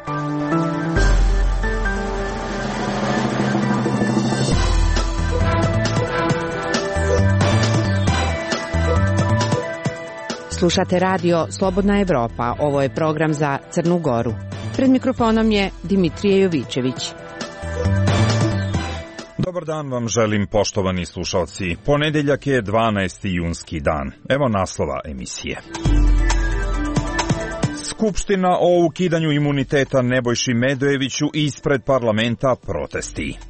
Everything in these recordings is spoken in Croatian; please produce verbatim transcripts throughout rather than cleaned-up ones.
Slušate radio Slobodna Evropa, ovo je program za Crnu Goru. Pred mikrofonom je Dimitrije Jovićević. Dobar dan vam želim, poštovani slušalci. Ponedeljak je dvanaesti junski dan. Evo naslova emisije. Skupština o ukidanju imuniteta Nebojši Medojeviću ispred parlamenta protesti.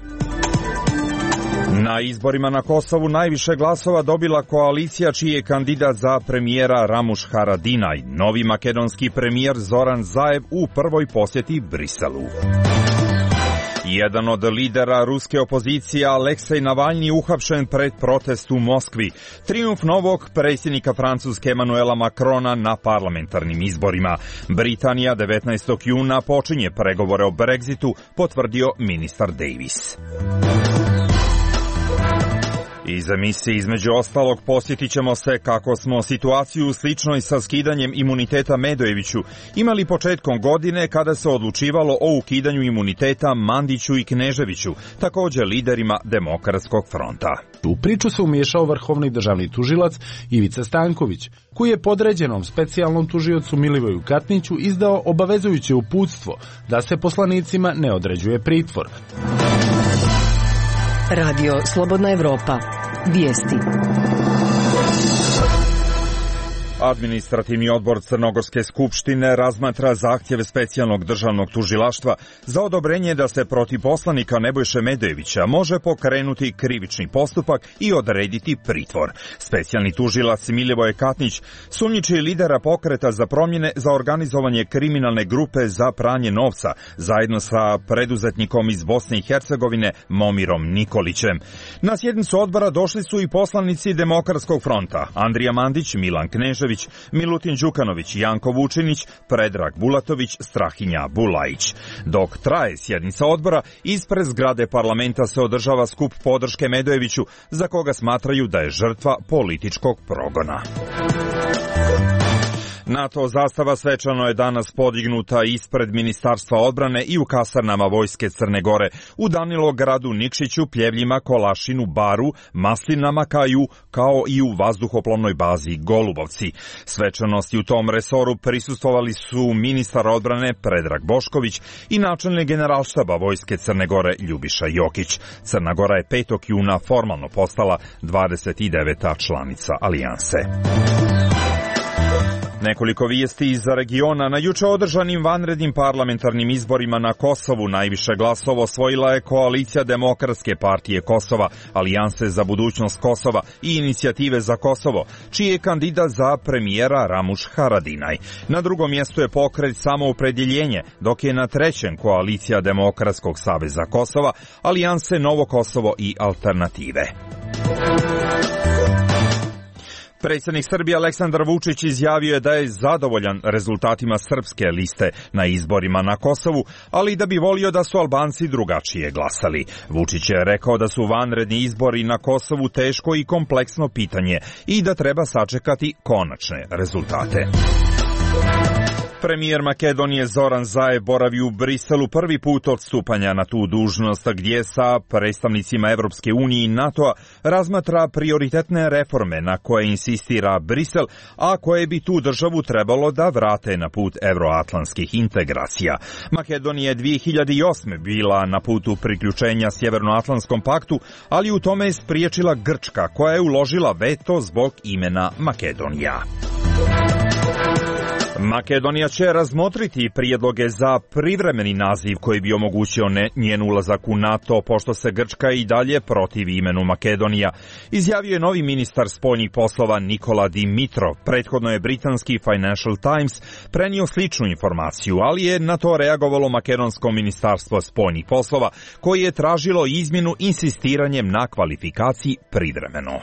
Na izborima na Kosovu najviše glasova dobila koalicija čiji je kandidat za premijera Ramuš Haradinaj, novi makedonski premijer Zoran Zaev u prvoj posjeti Briselu. Jedan od lidera ruske opozicije, Aleksej Navalnji, uhapšen pred protest u Moskvi. Trijumf novog predsjednika Francuske Emanuela Macrona na parlamentarnim izborima. Britanija devetnaestog juna počinje pregovore o Brexitu, potvrdio ministar Davis. Iz emisije između ostalog posjetit ćemo se kako smo situaciju sličnoj sa skidanjem imuniteta Medojeviću imali početkom godine kada se odlučivalo o ukidanju imuniteta Mandiću i Kneževiću, također liderima Demokratskog fronta. U priču se umiješao vrhovni državni tužilac Ivica Stanković, koji je podređenom specijalnom tužiocu Milivoju Katniću izdao obavezujuće uputstvo da se poslanicima ne određuje pritvor. Radio Slobodna Evropa. Vijesti. Administrativni odbor Crnogorske skupštine razmatra zahtjeve specijalnog državnog tužilaštva za odobrenje da se protiv poslanika Nebojše Medojevića može pokrenuti krivični postupak i odrediti pritvor. Specijalni tužilac Milivoje Katnić sumnjiči lidera pokreta za promjene za organizovanje kriminalne grupe za pranje novca zajedno sa preduzetnikom iz Bosne i Hercegovine Momirom Nikolićem. Na sjednicu odbora došli su i poslanici Demokratskog fronta Andrija Mandić, Milan Knežević, Milutin Đukanović, Janko Vučinić, Predrag Bulatović, Strahinja Bulajić. Dok traje sjednica odbora, ispred zgrade parlamenta se održava skup podrške Medojeviću, za koga smatraju da je žrtva političkog progona. NATO zastava svečano je danas podignuta ispred Ministarstva odbrane i u kasarnama Vojske Crne Gore, u Danilogradu, Nikšiću, Pljevljima, Kolašinu, Baru, Maslinama, Kaju, kao i u vazduhoplovnoj bazi Golubovci. Svečanosti u tom resoru prisustvovali su ministar odbrane Predrag Bošković i načelnik generalštaba Vojske Crne Gore Ljubiša Jokić. Crna Gora je petog juna formalno postala dvadeset deveta članica alijanse. Nekoliko vijesti iz regiona. Na juče održanim vanrednim parlamentarnim izborima na Kosovu najviše glasova osvojila je koalicija Demokratske partije Kosova, Alijanse za budućnost Kosova i Inicijative za Kosovo, čiji je kandidat za premijera Ramuš Haradinaj. Na drugom mjestu je pokret Samoopredjeljenje, dok je na trećem koalicija Demokratskog saveza Kosova, Alijanse Novo Kosovo i Alternative. Predsjednik Srbije Aleksandar Vučić izjavio je da je zadovoljan rezultatima srpske liste na izborima na Kosovu, ali da bi volio da su Albanci drugačije glasali. Vučić je rekao da su vanredni izbori na Kosovu teško i kompleksno pitanje i da treba sačekati konačne rezultate. Premijer Makedonije Zoran Zaev boravi u Briselu prvi put od stupanja na tu dužnost, gdje sa predstavnicima Evropske unije i NATO-a razmatra prioritetne reforme na koje insistira Brisel, a koje bi tu državu trebalo da vrate na put evroatlantskih integracija. Makedonija je dvije hiljade osme bila na putu priključenja Sjevernoatlantskom paktu, ali u tome je spriječila Grčka, koja je uložila veto zbog imena Makedonija. Makedonija će razmotriti prijedloge za privremeni naziv koji bi omogućio ne, njen ulazak u NATO, pošto se Grčka i dalje protivi imenu Makedonija, izjavio je novi ministar spoljnih poslova Nikola Dimitrov. Prethodno je britanski Financial Times prenio sličnu informaciju, ali je na to reagovalo makedonsko ministarstvo spoljnih poslova, koje je tražilo izmjenu insistiranjem na kvalifikaciji privremeno.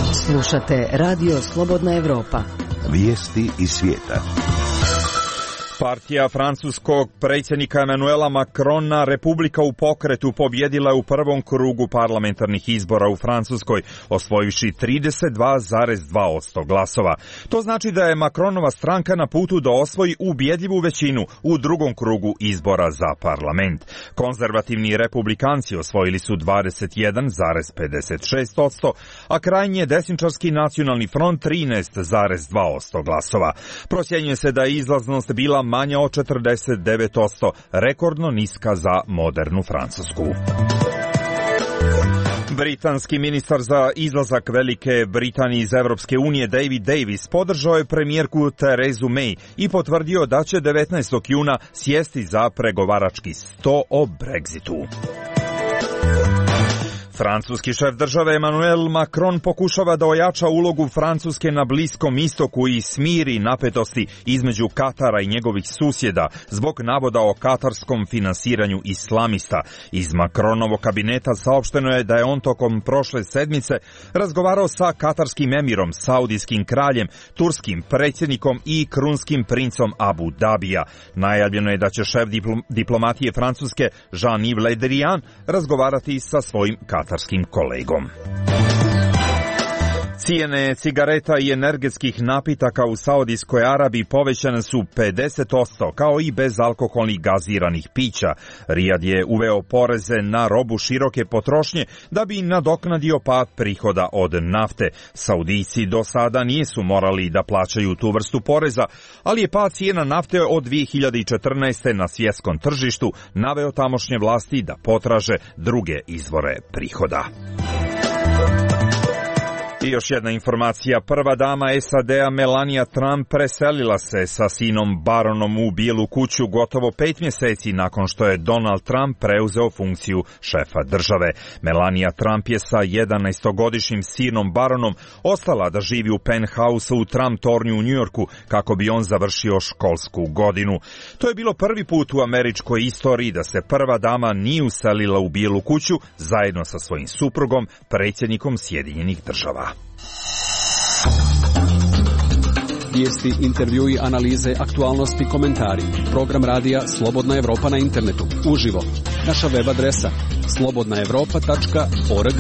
Slušate Radio Slobodna Evropa. Vijesti iz svijeta. Partija francuskog predsjednika Emanuela Macrona, Republika u pokretu, pobjedila je u prvom krugu parlamentarnih izbora u Francuskoj, osvojivši trideset dva zarez dva posto glasova. To znači da je Macronova stranka na putu da osvoji ubjedljivu većinu u drugom krugu izbora za parlament. Konzervativni republikanci osvojili su dvadeset jedan zarez pedeset šest posto, a krajnje desničarski nacionalni front trinaest zarez dva posto glasova. Procjenjuje se da je izlaznost bila manja od četrdeset devet posto, rekordno niska za modernu Francusku. Britanski ministar za izlazak Velike Britanije iz Evropske unije David Davis podržao je premijerku Terezu May i potvrdio da će devetnaestog juna sjesti za pregovarački sto o Brexitu. Francuski šef države Emmanuel Macron pokušava da ojača ulogu Francuske na Bliskom istoku i smiri napetosti između Katara i njegovih susjeda zbog navoda o katarskom finansiranju islamista. Iz Macronovog kabineta saopšteno je da je on tokom prošle sedmice razgovarao sa katarskim emirom, saudijskim kraljem, turskim predsjednikom i krunskim princom Abu Dabija. Najavljeno je da će šef diplomatije Francuske Jean-Yves Le Drian razgovarati sa svojim katarskim kolegom. Cijene cigareta i energetskih napitaka u Saudijskoj Arabiji povećane su pedeset posto, kao i bezalkoholnih gaziranih pića. Rijad je uveo poreze na robu široke potrošnje da bi nadoknadio pad prihoda od nafte. Saudijci do sada nisu morali da plaćaju tu vrstu poreza, ali je pad cijena nafte od dvije hiljade četrnaeste. na svjetskom tržištu naveo tamošnje vlasti da potraže druge izvore prihoda. I još jedna informacija. Prva dama S A D-a Melania Trump preselila se sa sinom Baronom u Bijelu kuću gotovo pet mjeseci nakon što je Donald Trump preuzeo funkciju šefa države. Melania Trump je sa jedanaestogodišnjim sinom Baronom ostala da živi u penthouse u Trump tornju u Njujorku kako bi on završio školsku godinu. To je bilo prvi put u američkoj istoriji da se prva dama nije uselila u Bijelu kuću zajedno sa svojim suprugom, predsjednikom Sjedinjenih država. Vijesti, intervjui, analize, aktualnosti, komentari. Program radija Slobodna Evropa na internetu. Uživo. Naša web adresa slobodna evropa tačka org.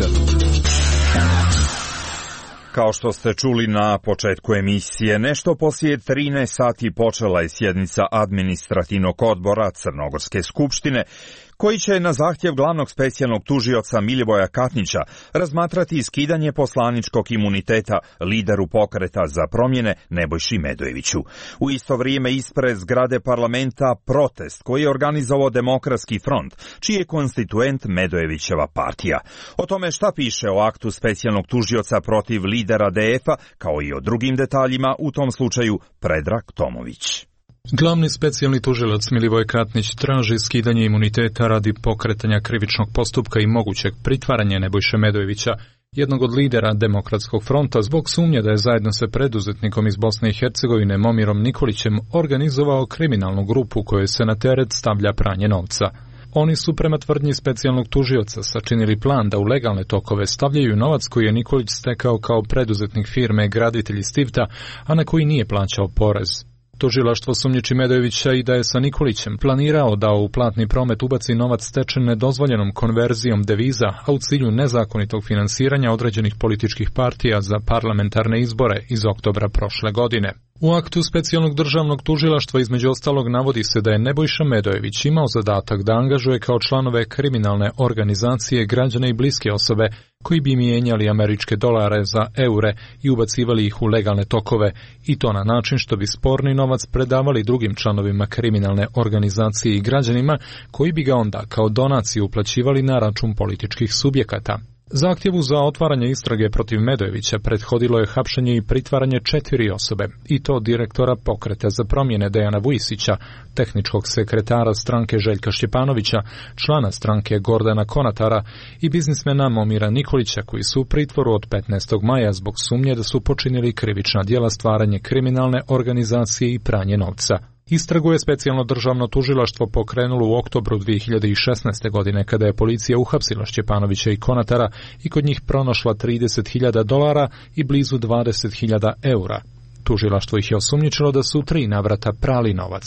Kao što ste čuli na početku emisije, nešto poslije trinaest sati počela je sjednica administrativnog odbora Crnogorske skupštine, koji će na zahtjev glavnog specijalnog tužioca Milivoja Katnića razmatrati skidanje poslaničkog imuniteta lideru pokreta za promjene Nebojši Medojeviću. U isto vrijeme ispred zgrade parlamenta protest koji je organizovao Demokratski front, čiji je konstituent Medojevićeva partija. O tome šta piše o aktu specijalnog tužioca protiv lidera D F-a, kao i o drugim detaljima, u tom slučaju Predrag Tomović. Glavni specijalni tužilac Milivoj Katnić traži skidanje imuniteta radi pokretanja krivičnog postupka i mogućeg pritvaranja Nebojše Medojevića, jednog od lidera Demokratskog fronta, zbog sumnje da je zajedno sa preduzetnikom iz Bosne i Hercegovine Momirom Nikolićem organizovao kriminalnu grupu kojoj se na teret stavlja pranje novca. Oni su prema tvrdnji specijalnog tužioca sačinili plan da u legalne tokove stavljaju novac koji je Nikolić stekao kao preduzetnik firme Graditelj iz Tivta, a na koji nije plaćao porez. Tužilaštvo sumnjiči Medojevića i da je sa Nikolićem planirao da u platni promet ubaci novac stečen nedozvoljenom konverzijom deviza, a u cilju nezakonitog finansiranja određenih političkih partija za parlamentarne izbore iz oktobra prošle godine. U aktu specijalnog državnog tužilaštva između ostalog navodi se da je Nebojša Medojević imao zadatak da angažuje kao članove kriminalne organizacije građane i bliske osobe koji bi mijenjali američke dolare za eure i ubacivali ih u legalne tokove, i to na način što bi sporni novac predavali drugim članovima kriminalne organizacije i građanima koji bi ga onda kao donaciju uplaćivali na račun političkih subjekata. Zahtjevu za otvaranje istrage protiv Medojevića prethodilo je hapšenje i pritvaranje četiri osobe, i to direktora pokreta za promjene Dejana Vujisića, tehničkog sekretara stranke Željka Šćepanovića, člana stranke Gordana Konatara i biznismena Momira Nikolića, koji su u pritvoru od petnaestog maja zbog sumnje da su počinili krivična djela stvaranje kriminalne organizacije i pranje novca. Istragu je specijalno državno tužilaštvo pokrenulo u oktobru dvije hiljade šesnaeste. godine kada je policija uhapsila Šćepanovića i Konatara i kod njih pronašla trideset hiljada dolara i blizu dvadeset hiljada eura. Tužilaštvo ih je osumnjičilo da su tri navrata prali novac.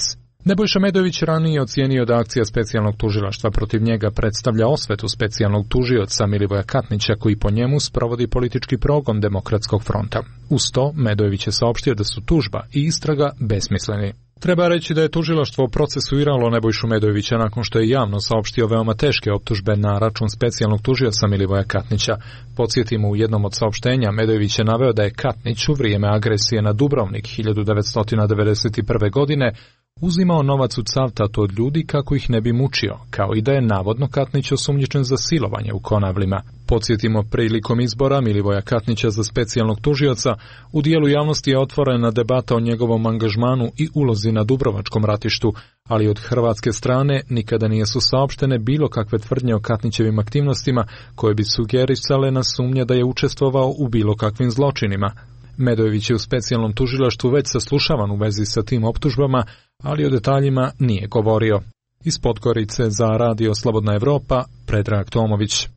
Nebojša Medojević ranije ocijenio da akcija specijalnog tužilaštva protiv njega predstavlja osvetu specijalnog tužioca Milivoja Katnića koji po njemu sprovodi politički progon Demokratskog fronta. Uz to, Medojević je saopštio da su tužba i istraga besmisleni. Treba reći da je tužilaštvo procesuiralo Nebojšu Medojevića nakon što je javno saopštio veoma teške optužbe na račun specijalnog tužioca Milivoja Katnića. Podsjetimo, u jednom od saopštenja Medojević je naveo da je Katnić u vrijeme agresije na Dubrovnik hiljadu devetsto devedeset prve. godine uzimao novac u Cavtatu od ljudi kako ih ne bi mučio, kao i da je navodno Katnić osumnjičen za silovanje u Konavlima. Podsjetimo, prilikom izbora Milivoja Katnića za specijalnog tužioca, u dijelu javnosti je otvorena debata o njegovom angažmanu i ulozi na Dubrovačkom ratištu, ali od hrvatske strane nikada nije su saopštene bilo kakve tvrdnje o Katnićevim aktivnostima koje bi sugerisale na sumnje da je učestvovao u bilo kakvim zločinima. Medojević je u specijalnom tužilaštvu već saslušavan u vezi sa tim optužbama, ali o detaljima nije govorio. Iz Podgorice za Radio Slobodna Evropa, Predrag Tomović.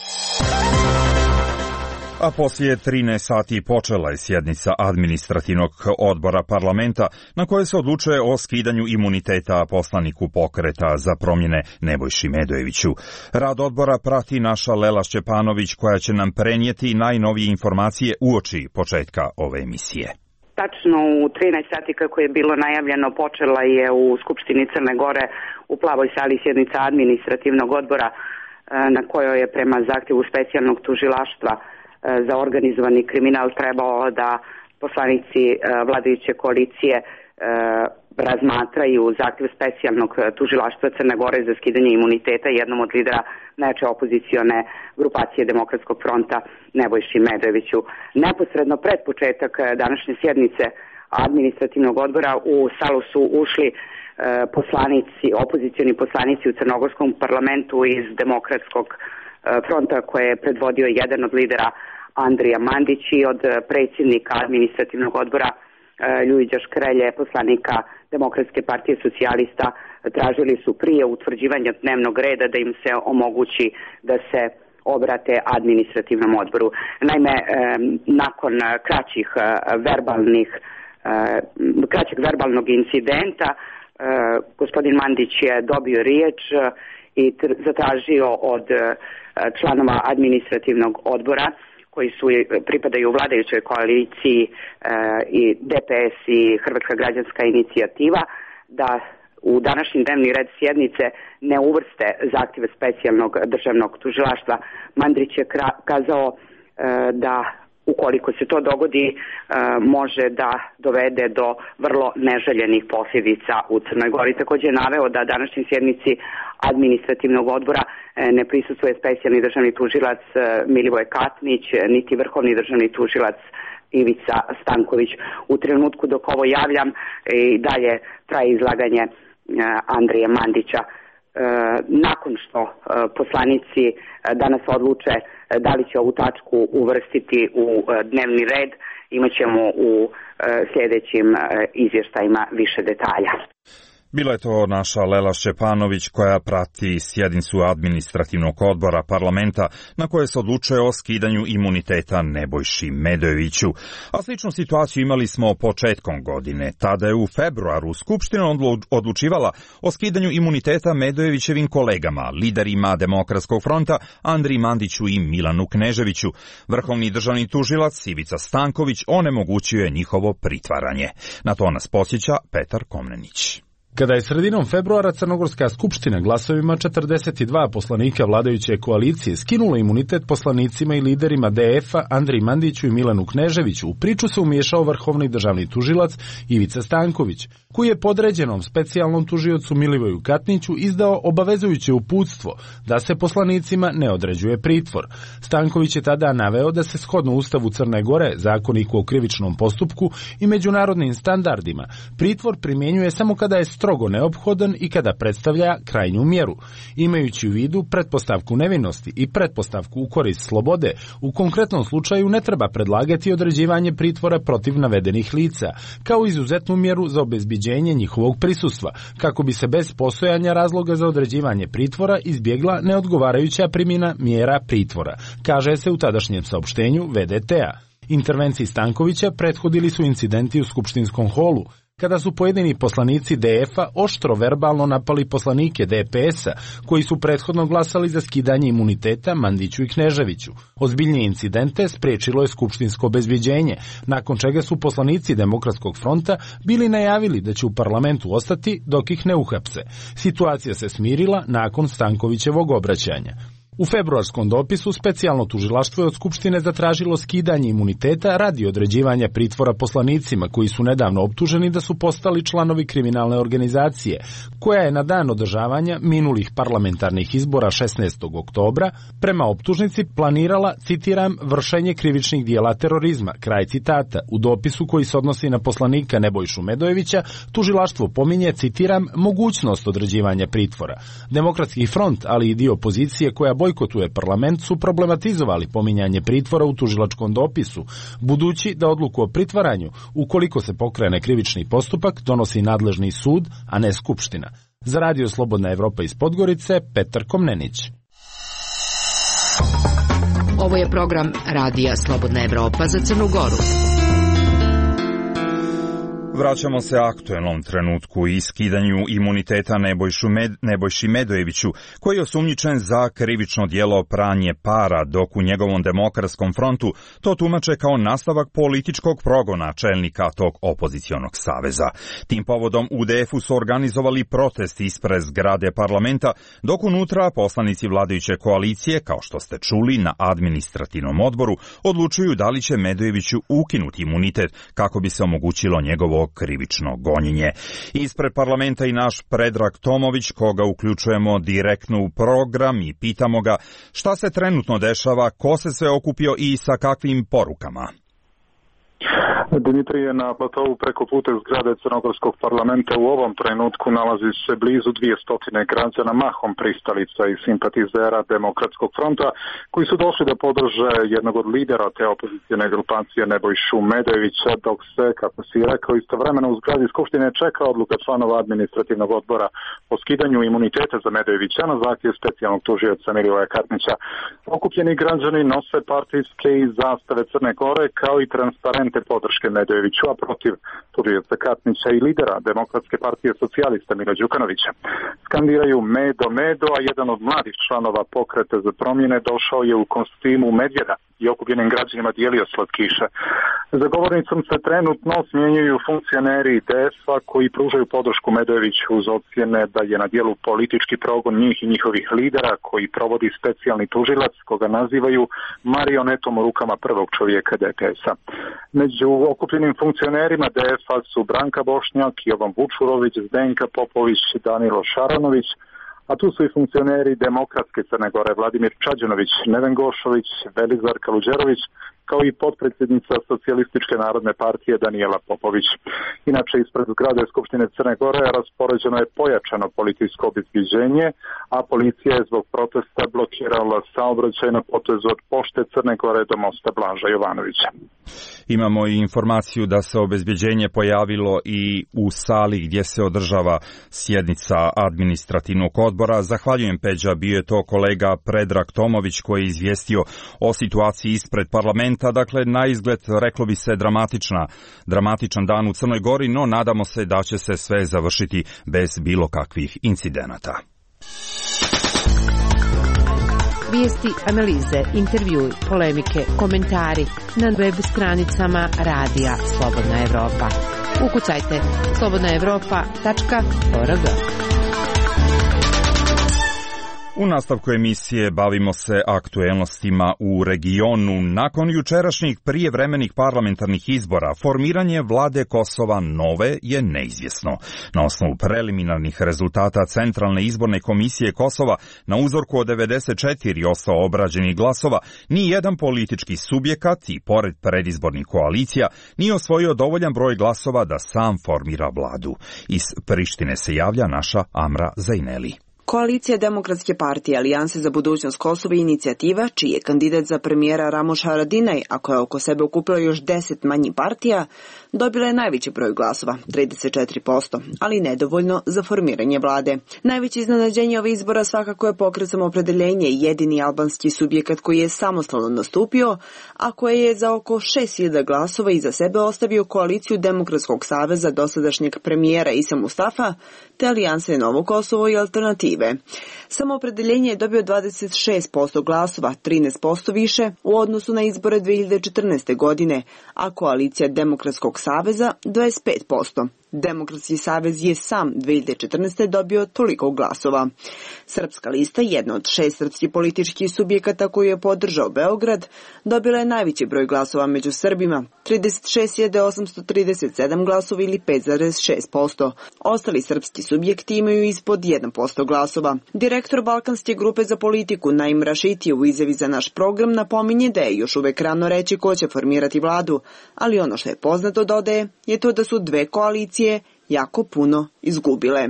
A poslije trinaest sati počela je sjednica administrativnog odbora parlamenta na kojoj se odlučuje o skidanju imuniteta poslaniku Pokreta za promjene Nebojši Medojeviću. Rad odbora prati naša Lela Šćepanović koja će nam prenijeti najnovije informacije uoči početka ove emisije. Tačno u trinaest sati, kako je bilo najavljeno, počela je u Skupštini Crne Gore u plavoj sali sjednica administrativnog odbora na kojoj je prema zahtjevu specijalnog tužilaštva za organizovani kriminal trebao da poslanici vladajuće koalicije razmatraju zahtjev specijalnog tužilaštva Crne Gore za skidanje imuniteta jednom od lidera najjače opozicione grupacije Demokratskog fronta Nebojši Medojeviću. Neposredno pred početak današnje sjednice administrativnog odbora u salu su ušli poslanici, opozicioni poslanici u crnogorskom parlamentu iz Demokratskog fronta koje je predvodio jedan od lidera Andrija Mandić i od predsjednika administrativnog odbora Ljubića Škrelje, poslanika Demokratske partije socijalista, tražili su prije utvrđivanja dnevnog reda da im se omogući da se obrate administrativnom odboru. Naime, nakon kraćih verbalnih, kraćeg verbalnog incidenta, gospodin Mandić je dobio riječ i zatražio od članova administrativnog odbora koji su pripadaju vladajućoj koaliciji i D P S i Hrvatska građanska inicijativa da u današnji dnevni red sjednice ne uvrste zahtjeve specijalnog državnog tužilaštva. Mandić je kazao da ukoliko se to dogodi može da dovede do vrlo neželjenih posljedica u Crnoj Gori. Također je naveo da današnjoj sjednici administrativnog odbora ne prisustvuje specijalni državni tužilac Milivoj Katnić, niti vrhovni državni tužilac Ivica Stanković. U trenutku dok ovo javljam i dalje traje izlaganje Andrije Mandića. Nakon što poslanici danas odluče da li će ovu tačku uvrstiti u dnevni red, imat ćemo u sljedećim izvještajima više detalja. Bila je to naša Lela Šćepanović koja prati sjednicu administrativnog odbora parlamenta na koje se odlučuje o skidanju imuniteta Nebojši Medojeviću. A sličnu situaciju imali smo početkom godine. Tada je u februaru Skupština odlučivala o skidanju imuniteta Medojevićevim kolegama, liderima Demokratskog fronta Andriji Mandiću i Milanu Kneževiću. Vrhovni državni tužilac Ivica Stanković onemogućio je njihovo pritvaranje. Na to nas podsjeća Petar Komnenić. Kada je sredinom februara Crnogorska skupština glasovima četrdeset dva poslanika vladajuće koalicije skinula imunitet poslanicima i liderima D F-a Andriji Mandiću i Milanu Kneževiću, u priču se umiješao vrhovni državni tužilac Ivica Stanković, koji je podređenom specijalnom tužiocu Milivoju Katniću izdao obavezujuće uputstvo da se poslanicima ne određuje pritvor. Stanković je tada naveo da se shodno Ustavu Crne Gore, Zakoniku o krivičnom postupku i međunarodnim standardima, pritvor primjenjuje samo kada je strogo neophodan i kada predstavlja krajnju mjeru. Imajući u vidu pretpostavku nevinosti i pretpostavku u korist slobode, u konkretnom slučaju ne treba predlagati određivanje pritvora protiv navedenih lica, kao izuzetnu mjeru za obezbiđenje njihovog prisustva, kako bi se bez postojanja razloga za određivanje pritvora izbjegla neodgovarajuća primjena mjera pritvora, kaže se u tadašnjem saopštenju V D T-a. Intervenciji Stankovića prethodili su incidenti u skupštinskom holu, kada su pojedini poslanici D F-a oštro verbalno napali poslanike D P S-a, koji su prethodno glasali za skidanje imuniteta Mandiću i Kneževiću. Ozbiljnije incidente spriječilo je skupštinsko obezbjeđenje, nakon čega su poslanici Demokratskog fronta bili najavili da će u parlamentu ostati dok ih ne uhapse. Situacija se smirila nakon Stankovićevog obraćanja. U februarskom dopisu specijalno tužilaštvo je od Skupštine zatražilo skidanje imuniteta radi određivanja pritvora poslanicima koji su nedavno optuženi da su postali članovi kriminalne organizacije, koja je na dan održavanja minulih parlamentarnih izbora šesnaestog oktobra prema optužnici planirala, citiram, vršenje krivičnih dijela terorizma, kraj citata. U dopisu koji se odnosi na poslanika Nebojšu Medojevića, tužilaštvo pominje, citiram, mogućnost određivanja pritvora. Demokratski front, ali i dio opozicije koja bojkotuje parlament, su problematizovali pominjanje pritvora u tužilačkom dopisu, budući da odluku o pritvaranju, ukoliko se pokrene krivični postupak, donosi nadležni sud, a ne Skupština. Za Radio Slobodna Evropa iz Podgorice, Petar Komnenić. Ovo je program Radija Slobodna Evropa za Crnu Goru. Vraćamo se aktuelnom trenutku i skidanju imuniteta Nebojšu Med, Nebojši Medojeviću, koji je osumnjičen za krivično djelo pranje para, dok u njegovom Demokratskom frontu to tumače kao nastavak političkog progona čelnika tog opozicionog saveza. Tim povodom u D F-u su organizovali protest ispred zgrade parlamenta, dok unutra poslanici vladajuće koalicije, kao što ste čuli na administrativnom odboru, odlučuju da li će Medojeviću ukinuti imunitet kako bi se omogućilo njegovo krivično gonjenje. Ispred parlamenta i naš Predrag Tomović, koga uključujemo direktno u program i pitamo ga šta se trenutno dešava, ko se sve okupio i sa kakvim porukama. Dimitrije, na platovu preko puta zgrade Crnogorskog parlamenta u ovom trenutku nalazi se blizu dvjesto građana, mahom pristalica i simpatizera Demokratskog fronta, koji su došli da podrže jednog od lidera te opozicijne grupacije Nebojšu Medojevića, dok se, kako si rekao, istovremeno u zgradi Skupštine čeka odluka članova administrativnog odbora o skidanju imuniteta za Medojevića na zahtjev specijalnog tužioca Milivoja Katnića. Okupljeni građani nose partijske i zastave Crne Gore, kao i transparente podrške Medojeviću, a protiv tužioca Katnića i lidera Demokratske partije socijalista Mila Đukanovića. Skandiraju Medo, Medo, a jedan od mladih članova Pokreta za promjene došao je u kostimu medvjeda i okupljenim građanima dijelio slatkiše. Za govornicom se trenutno smjenjuju funkcioneri D F-a koji pružaju podršku Medojeviću uz ocjene da je na dijelu politički progon njih i njihovih lidera koji provodi specijalni tužilac, koga nazivaju marionetom u rukama prvog čovjeka D P S-a. Među okupljenim funkcionerima D F-a su Branka Bošnjak, Jovan Vučurović, Zdenka Popović, Danilo Šaranović, a tu su i funkcioneri Demokratske Crne Gore Vladimir Čađanović, Neven Gošović, Velizar Kaluđerović, kao i potpredsjednica Socijalističke narodne partije Danijela Popović. Inače, ispred zgrade Skupštine Crne Gore raspoređeno je pojačano policijsko obezbjeđenje, a policija je zbog protesta blokirala saobraćaj na potezu od Pošte Crne Gore do mosta Blaža Jovanovića. Imamo i informaciju da se obezbjeđenje pojavilo i u sali gdje se održava sjednica administrativnog odbora. Zahvaljujem, Peđa, bio je to kolega Predrag Tomović koji je izvijestio o situaciji ispred parlamenta. Dakle, na izgled, reklo bi se, dramatična, dramatičan dan u Crnoj Gori, no nadamo se da će se sve završiti bez bilo kakvih incidenata. Vijesti, analize, intervjui, polemike, komentari na web stranicama Radija Slobodna Evropa. Ukucajte slobodna evropa tačka org. U nastavku emisije bavimo se aktuelnostima u regionu. Nakon jučerašnjih prijevremenih parlamentarnih izbora, formiranje vlade Kosova nove je neizvjesno. Na osnovu preliminarnih rezultata Centralne izborne komisije Kosova, na uzorku od devedeset četiri posto obrađenih glasova, ni jedan politički subjekat i pored predizbornih koalicija nije osvojio dovoljan broj glasova da sam formira vladu. Iz Prištine se javlja naša Amra Zajneli. Koalicija Demokratske partije Alijanse za budućnost Kosova i inicijativa, čiji je kandidat za premijera Ramuš Haradinaj, a koja je oko sebe okupila još deset manjih partija, dobila je najveći broj glasova, trideset četiri posto, ali nedovoljno za formiranje vlade. Najveće iznenađenje ove izbora svakako je Pokret Samoopredeljenje, jedini albanski subjekat koji je samostalno nastupio, a koje je za oko šest hiljada glasova iza sebe ostavio koaliciju Demokratskog saveza dosadašnjeg premijera Isa Mustafa, te Alijanse Novo Kosovo i Alternative. Samoopredeljenje je dobio dvadeset šest posto glasova, trinaest posto više u odnosu na izbore dve hiljade četrnaeste. godine, a koalicija Demokratskog saveza dvadeset pet posto. Demokratski savez je sam dve hiljade četrnaeste. dobio toliko glasova. Srpska lista, jedna od šest srpskih političkih subjekata koju je podržao Beograd, dobila je najveći broj glasova među Srbima, trideset šest hiljada osamsto trideset sedam glasova ili pet zarez šest posto. Ostali srpski subjekti imaju ispod jedan posto glasova. Direktor Balkanske grupe za politiku Naim Rašiti u izjavi za naš program napominje da je još uvek rano reći ko će formirati vladu, ali ono što je poznato, dodaje, je to da su dve koalicije jako puno izgubile.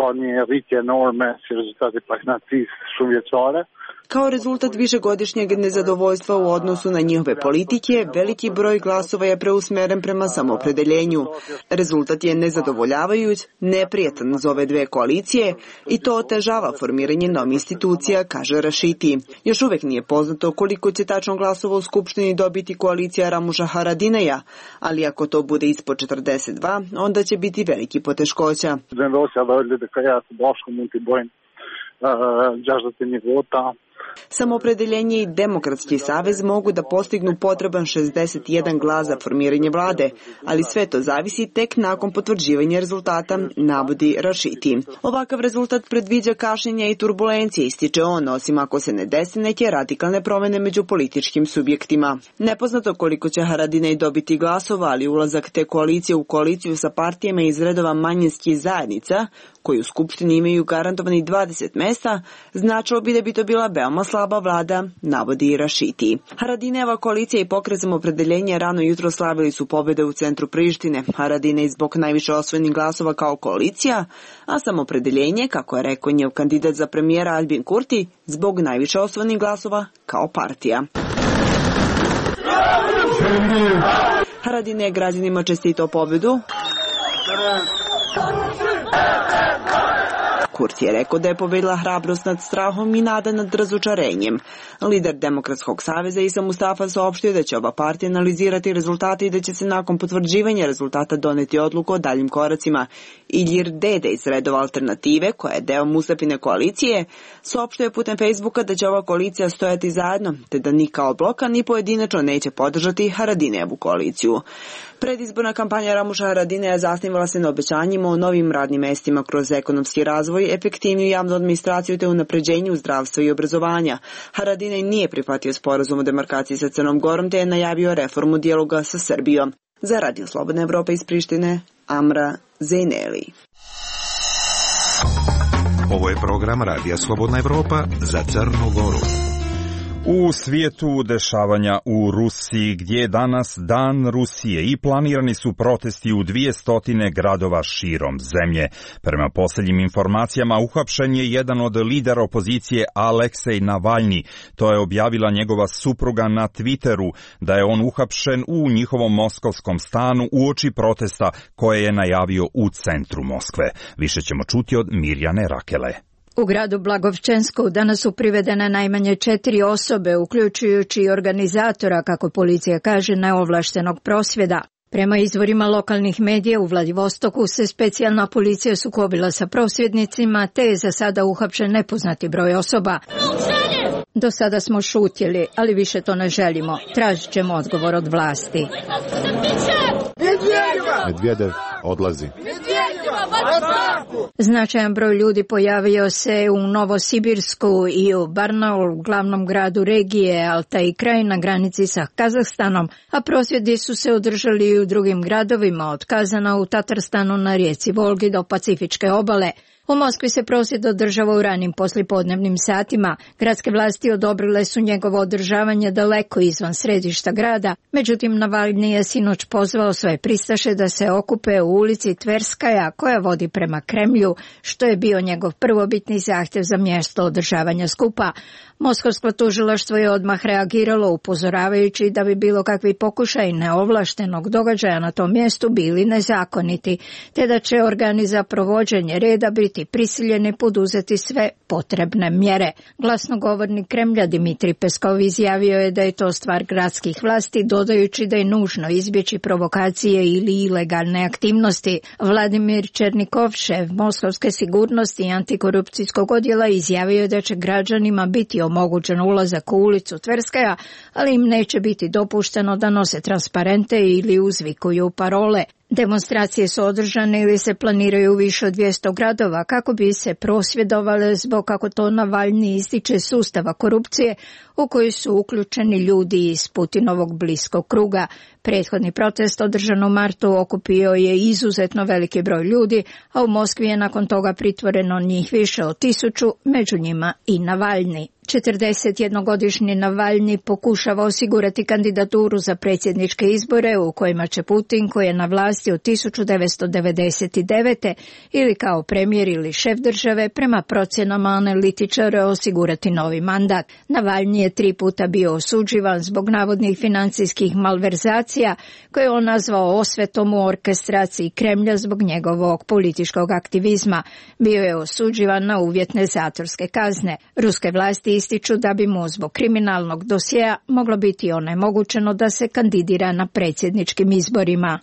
Kao rezultat višegodišnjeg nezadovoljstva u odnosu na njihove politike, veliki broj glasova je preusmeren prema samoopredeljenju. Rezultat je nezadovoljavajuć, neprijatan za ove dve koalicije i to otežava formiranje novih institucija, kaže Rašiti. Još uvek nije poznato koliko će tačno glasova u Skupštini dobiti koalicija Ramuša Haradinaja, ali ako to bude ispod četrdeset dva, onda će biti veliki poteškoća. Samoopredeljenje i Demokratski savez mogu da postignu potreban šezdeset jedan glas za formiranje vlade, ali sve to zavisi tek nakon potvrđivanja rezultata, navodi Rašiti. Ovakav rezultat predviđa kašnjenja i turbulencije, ističe on, osim ako se ne desi neke radikalne promene među političkim subjektima. Nepoznato koliko će Haradinaj dobiti glasova, ali ulazak te koalicije u koaliciju sa partijama iz redova manjinskih zajednica, koji u Skupštini imaju garantovani dvadeset mesta, značilo bi da bi to bila veoma slaba vlada, navodi Rašiti. Haradinajeva koalicija i Pokret Samoopredeljenje rano jutro slavili su pobjede u centru Prištine. Haradinaj zbog najviše osvojenih glasova kao koalicija, a Samoopredeljenje, kako je rekao njegov kandidat za premijera Albin Kurti, zbog najviše osvojenih glasova kao partija. Haradinaj je građanima čestitao pobjedu. Kurti je rekao da je pobedila hrabrost nad strahom i nada nad razočarenjem. Lider Demokratskog saveza Isa Mustafa saopštio da će ova partija analizirati rezultate i da će se nakon potvrđivanja rezultata doneti odluku o daljim koracima. Ilir Dede iz redova Alternative, koja je deo Mustafine koalicije, saopštio je putem Facebooka da će ova koalicija stojati zajedno, te da ni kao bloka ni pojedinačno neće podržati Haradinejevu koaliciju. Predizborna kampanja Ramuša Haradinaja zasnivala se na obećanjima o novim radnim mestima kroz ekonomski razvoj, efektivniju javnu administraciju te unapređenju zdravstva i obrazovanja. Haradinaj nije prihvatio sporazum o demarkaciji sa Crnom Gorom te je najavio reformu dijaloga sa Srbijom. Za Radio Slobodna Evropa iz Prištine, Amra Zejneli. Ovo je program Radija Slobodna Evropa za Crnu Goru. U svijetu dešavanja u Rusiji, gdje je danas Dan Rusije i planirani su protesti u dvjesto gradova širom zemlje. Prema posljednjim informacijama, uhapšen je jedan od lidera opozicije Aleksej Navalni. To je objavila njegova supruga na Twitteru, da je on uhapšen u njihovom moskovskom stanu uoči protesta koje je najavio u centru Moskve. Više ćemo čuti od Mirjane Rakele. U gradu Blagovčensku danas su privedene najmanje četiri osobe, uključujući i organizatora, kako policija kaže, neovlaštenog prosvjeda. Prema izvorima lokalnih medija u Vladivostoku se specijalna policija sukobila sa prosvjednicima, te je za sada uhapšen nepoznati broj osoba. Do sada smo šutjeli, ali više to ne želimo. Tražit ćemo odgovor od vlasti. Medvedev odlazi. Značajan broj ljudi pojavio se u Novosibirsku i u Barnaul, glavnom gradu regije Altaj kraj na granici sa Kazahstanom, a prosvjedi su se održali i u drugim gradovima, od Kazana u Tatarstanu na rijeci Volgi do Pacifičke obale. U Moskvi se prosvjed održava u ranim poslijepodnevnim satima. Gradske vlasti odobrile su njegovo održavanje daleko izvan središta grada, međutim Navalni je sinoć pozvao svoje pristaše da se okupe u ulici Tverskaja koja vodi prema Kremlju, što je bio njegov prvobitni zahtjev za mjesto održavanja skupa. Moskovsko tužilaštvo je odmah reagiralo upozoravajući da bi bilo kakvi pokušaj neovlaštenog događaja na tom mjestu bili nezakoniti, te da će organi za provođenje reda biti prisiljeni poduzeti sve potrebne mjere. Glasnogovornik Kremlja Dimitrij Peskov izjavio je da je to stvar gradskih vlasti, dodajući da je nužno izbjeći provokacije ili ilegalne aktivnosti. Vladimir Černikov, šef moskovske sigurnosti i antikorupcijskog odjela, izjavio je da će građanima biti omogućen ulazak u ulicu Tverskaja, ali im neće biti dopušteno da nose transparente ili uzvikuju parole. Demonstracije su održane ili se planiraju u više od dvjesto gradova kako bi se prosvjedovale zbog, kako to Navalni ističe, sustava korupcije u koji su uključeni ljudi iz Putinovog bliskog kruga. Prethodni protest održan u martu okupio je izuzetno veliki broj ljudi, a u Moskvi je nakon toga pritvoreno njih više od tisuću, među njima i Navalni. četrdesetjednogodišnji Navalni pokušava osigurati kandidaturu za predsjedničke izbore u kojima će Putin, koji je na vlasti od tisuću devetsto devedeset devete ili kao premijer ili šef države, prema procjenama analitičara osigurati novi mandat. Navalni je tri puta bio osuđivan zbog navodnih financijskih malverzacija koje je on nazvao osvetom u orkestraciji Kremlja zbog njegovog političkog aktivizma. Bio je osuđivan na uvjetne zatvorske kazne. Ruske vlasti ističu da bi mu zbog kriminalnog dosjea moglo biti onemogućeno da se kandidira na predsjedničkim izborima.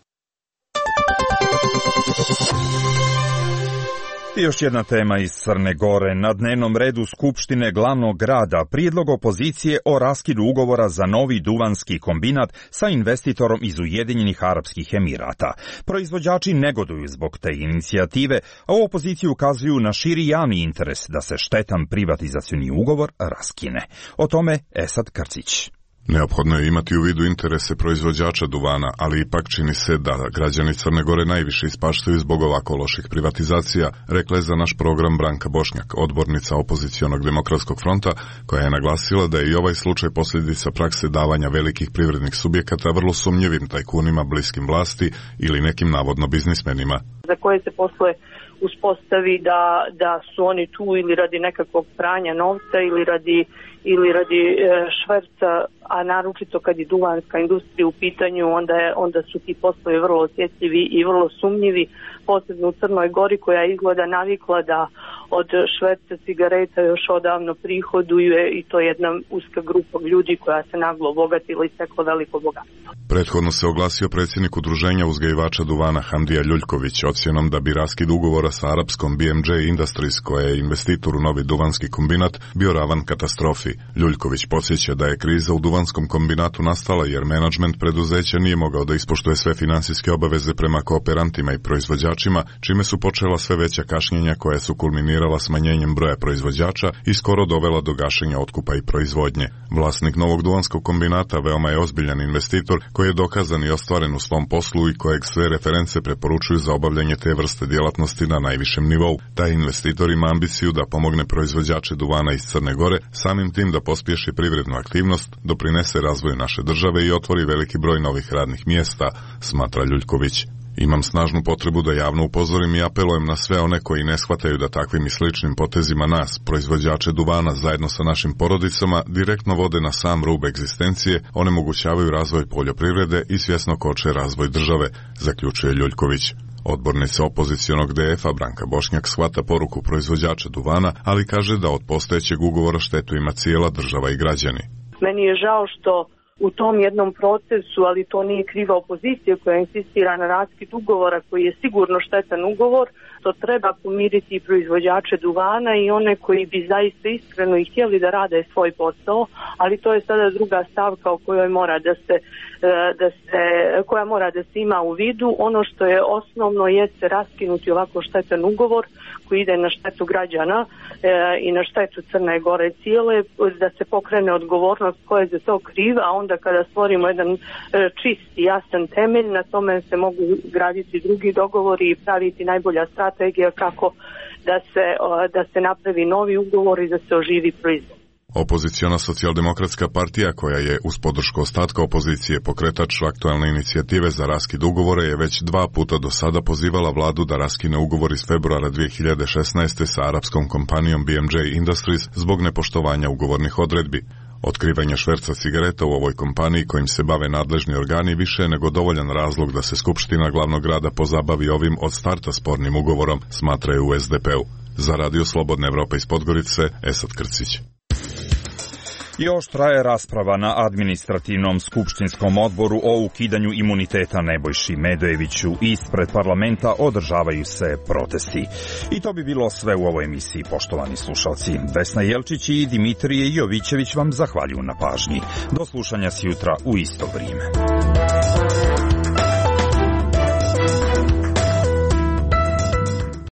I još jedna tema iz Crne Gore. Na dnevnom redu Skupštine glavnog grada prijedlog opozicije o raskidu ugovora za novi duvanski kombinat sa investitorom iz Ujedinjenih Arapskih Emirata. Proizvođači negoduju zbog te inicijative, a u opoziciji ukazuju na širi javni interes da se štetan privatizacioni ugovor raskine. O tome Esad Krcić. Neophodno je imati u vidu interese proizvođača duvana, ali ipak čini se da građani Crne Gore najviše ispaštaju zbog ovako loših privatizacija, rekla je za naš program Branka Bošnjak, odbornica opozicionog demokratskog fronta, koja je naglasila da je i ovaj slučaj posljedica prakse davanja velikih privrednih subjekata vrlo sumnjivim tajkunima bliskim vlasti ili nekim navodno biznismenima. Za koje se posle uspostavi da, da su oni tu ili radi nekakvog pranja novca ili radi ili radi e, šverca, a naročito kad je duvanska industrija u pitanju, onda, je, onda su ti poslovi vrlo osjetljivi i vrlo sumnjivi, posebno u Crnoj Gori koja izgleda navikla da od šverca cigareta još odavno prihoduje i to je jedna uska grupa ljudi koja se naglo obogatila i stekla veliko bogatstvo. Prethodno se oglasio predsjednik udruženja uzgajivača duvana Hamdija Ljuljković ocjenom da bi raskid ugovora sa arapskom B M J Industries, koja je investitor u novi duvanski kombinat, bio ravan katastrofi. Ljuljković podsjeća da je kriza u duvanskom kombinatu nastala jer menadžment preduzeća nije mogao da ispoštuje sve financijske obaveze prema kooperantima i proizvođačima, čime su počela sve veća kašnjenja koja su kulminirala smanjenjem broja proizvođača i skoro dovela do gašenja otkupa i proizvodnje. Vlasnik novog duvanskog kombinata veoma je ozbiljan investitor koji je dokazan i ostvaren u svom poslu i kojeg sve reference preporučuju za obavljanje te vrste djelatnosti na najvišem nivou. Taj investitor ima ambiciju da pomogne proizvođače duvana iz Crne Gore, samim tim da pospješi privrednu aktivnost, doprinese razvoju naše države i otvori veliki broj novih radnih mjesta, smatra Ljuljković. Imam snažnu potrebu da javno upozorim i apelujem na sve one koji ne shvataju da takvim i sličnim potezima nas, proizvođače duvana zajedno sa našim porodicama, direktno vode na sam rub egzistencije, onemogućavaju razvoj poljoprivrede i svjesno koče razvoj države, zaključuje Ljuljković. Odbornica opozicionog D F-a Branka Bošnjak shvata poruku proizvođača duvana, ali kaže da od postojećeg ugovora štetu ima cijela država i građani. Meni je žao što u tom jednom procesu, ali to nije kriva opozicija koja insistira na raskid ugovora koji je sigurno štetan ugovor, to treba pomiriti i proizvođače duvana i one koji bi zaista iskreno i htjeli da rade svoj posao, ali to je sada druga stavka o kojoj mora da se, da se, koja mora da se ima u vidu. Ono što je osnovno je se raskinuti ovako štetan ugovor koji ide na štetu građana e, i na štetu Crne Gore cijele, da se pokrene odgovornost koja je za to kriva, a onda onda kada stvorimo jedan čist i jasan temelj, na tome se mogu graditi drugi dogovori i praviti najbolja strategija kako da se, da se napravi novi ugovor i da se oživi proizvod. Opoziciona socijaldemokratska partija, koja je uz podršku ostatka opozicije pokretač aktualne inicijative za raskid ugovora, je već dva puta do sada pozivala vladu da raskine ugovor iz februara dve hiljade šesnaeste. sa arapskom kompanijom B M J Industries zbog nepoštovanja ugovornih odredbi. Otkrivanje šverca cigareta u ovoj kompaniji kojim se bave nadležni organi više je nego dovoljan razlog da se Skupština glavnog grada pozabavi ovim od starta spornim ugovorom, smatraju u S D P-u. Za Radio Slobodna Evropa iz Podgorice, Esad Krcić. Još traje rasprava na administrativnom skupštinskom odboru o ukidanju imuniteta Nebojši Medojeviću. Ispred parlamenta održavaju se protesti. I to bi bilo sve u ovoj emisiji, poštovani slušalci. Vesna Jelčić i Dimitrije Jovićević vam zahvaljuju na pažnji. Do slušanja sjutra u isto vrijeme.